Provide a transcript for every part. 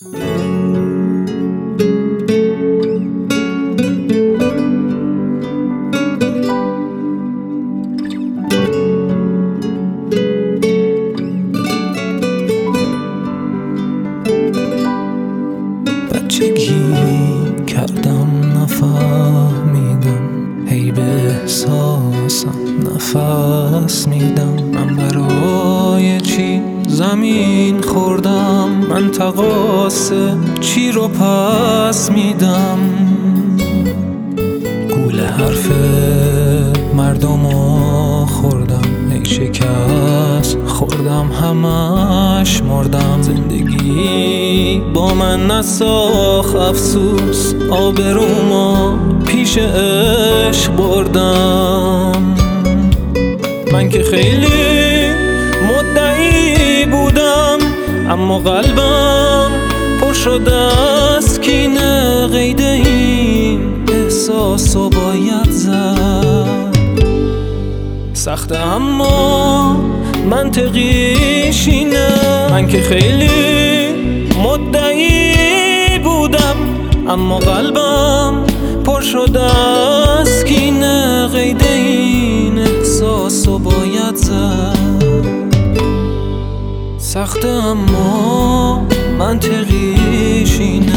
بچگی کردم نفهمیدم، هی به احساسم نفس میدم. من برای چی زمین خوردم؟ من تقاص چی رو پس میدم؟ گول حرف مردمو خوردم، ای شکست خوردم همش مردم. زندگی با من نساخ افسوس، آبرومو پیش عشق بردم. من که خیلی مدعی بودم، اما قلبم پر شده از کینه. قید این احساسو باید زد، سخته اما منطقیش اینه. من که خیلی مدعی بودم، اما قلبم پر شده از کینه. قید این احساسو باید زد، سخته اما منطقیش اینه.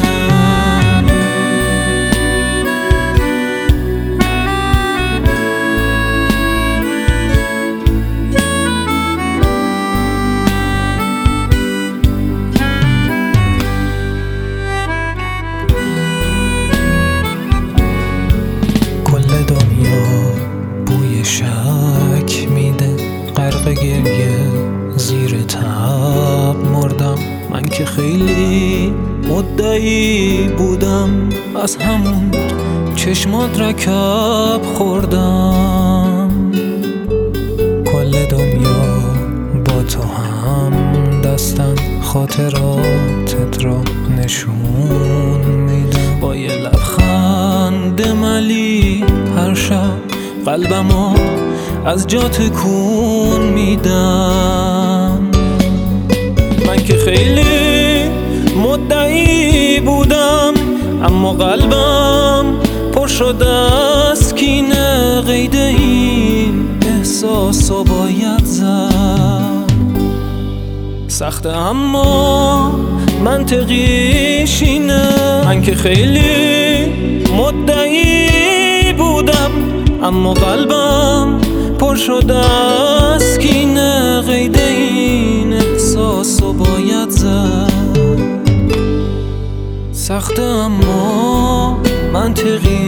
شک میده، غرق گریه زیر تب مردم. من که خیلی مدعی بودم، از همون چشمات رکب خوردم. کل دنیا با تو هم دستن، خاطراتت را نشون میدم. با یه لبخند ملی هر شب قلبمو از جا تکون میدم. من که خیلی مدعی بودم، اما قلبم پر شده از کینه. قید این احساسو باید زد، سخته اما منطقیش اینه. من که خیلی مدعی بودم، اما قلبم پر شده از کینه. قید این احساسو باید زد، سخته اما منطقی